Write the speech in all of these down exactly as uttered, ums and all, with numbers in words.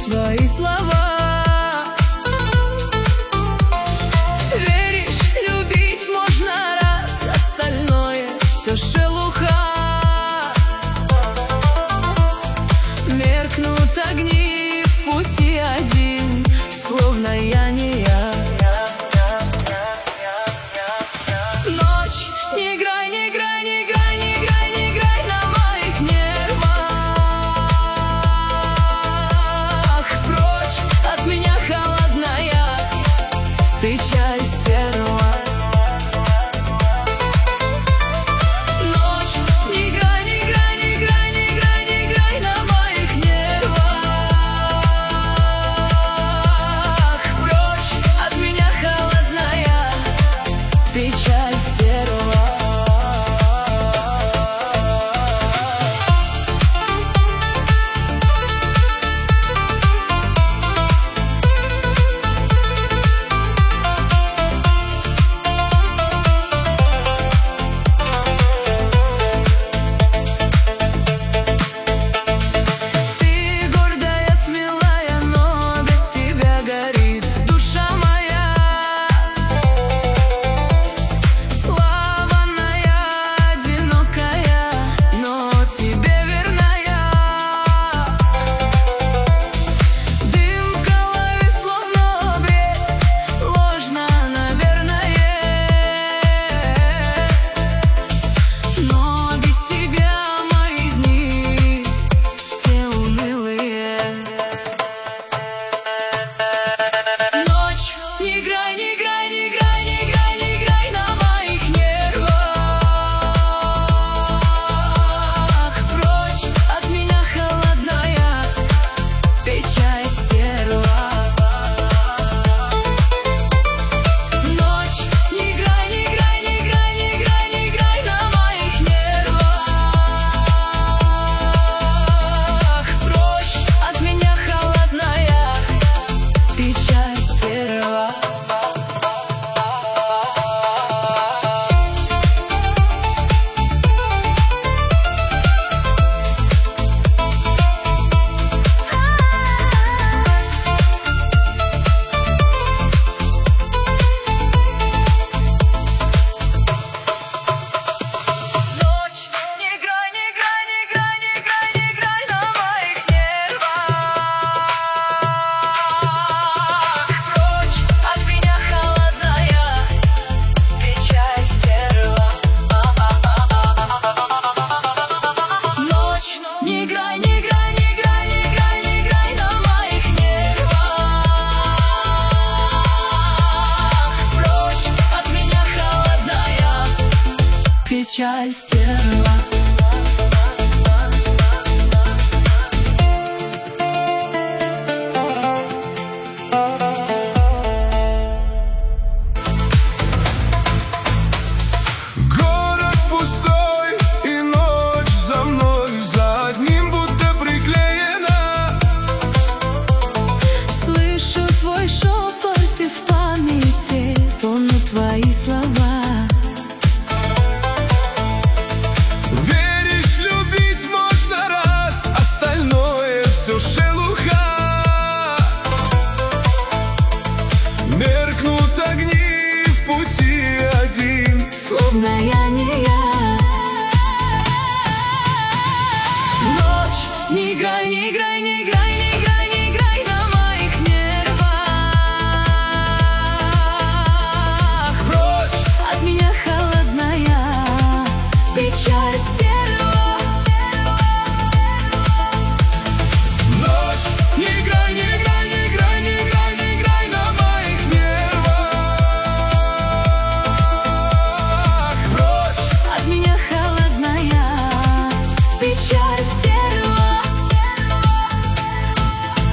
твои слова. Веришь, любить можно раз, остальное все шелуха. Меркнут огни в пути один, словно я не я. Ночь, не играй, не играй, не играй, не играй, не играй на моих нервах. Прочь от меня, холодная, ты часть стерва. Ночь, не играй, не играй, не играй, не играй, не играй на моих нервах. Прочь от меня, холодная, печаль стерва. Ты гордая, смелая, но без тебя горит душа моя. Славная, одинокая, но тебе верная. Дым в голове, словно бред, ложно, наверное. Но без тебя мои дни все унылые. Ночь, не играй, не играй, не играй, не играй, не играй на моих нервах. Прочь от меня, холодная, печаль стерва. Ночь, не играй, не играй, не играй, не играй, не играй на моих нервах. Прочь от меня, холодная, печаль стерва. Ночь, не играй, не играй, не играй, не играй, не играй на моих нервах. Прочь от меня, холодная, печаль стерва. Ночь, не играй, не играй, не играй, не играй, не играй на моих нервах. Прочь от меня, холодная, печаль стерва. Город пустой, и ночь за мной, за одним будто приклеена. Слышу твой шепот, и в памяти тонут твои слова. Веришь, любить можно раз, остальное все шелуха. Меркнут огни в пути один, Словно я не я. Ночь, не играй, не играй, не играй, не играй, не играй на моих нервах. прочь. От меня, холодная, печаль стерва. Ночь, не играй, не играй, не играй, не играй, не играй на моих нервах. Прочь. От меня, холодная, печаль стерва.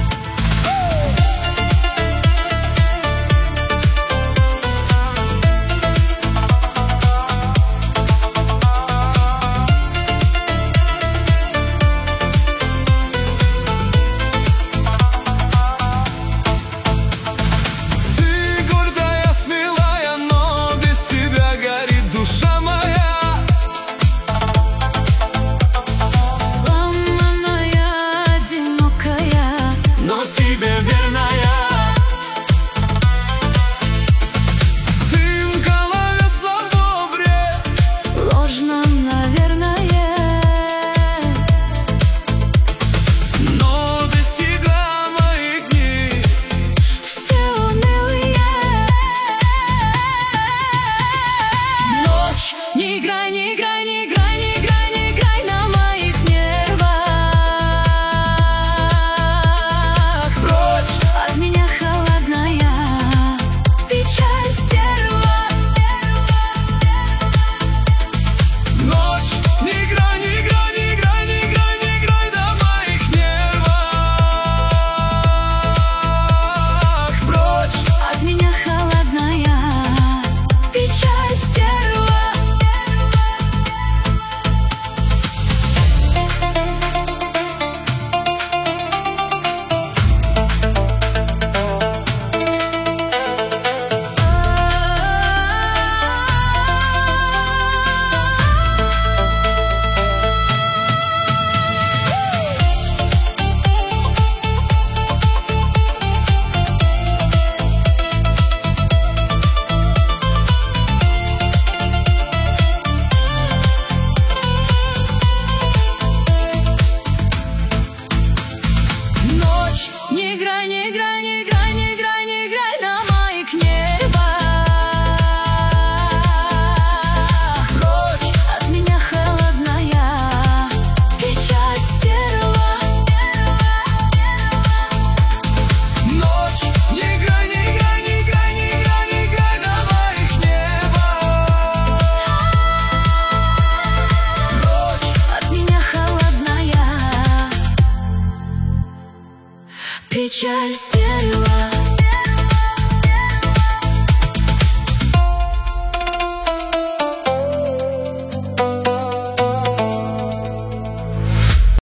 Ночь. Не играй, не играй, не играй, не играй, не играй на моих небо. Прочь. От меня холодная печаль стерла. Ночь. Не играй, не играй, не играй, не играй, не играй на моих небо. Прочь. От меня холодная печаль стерла.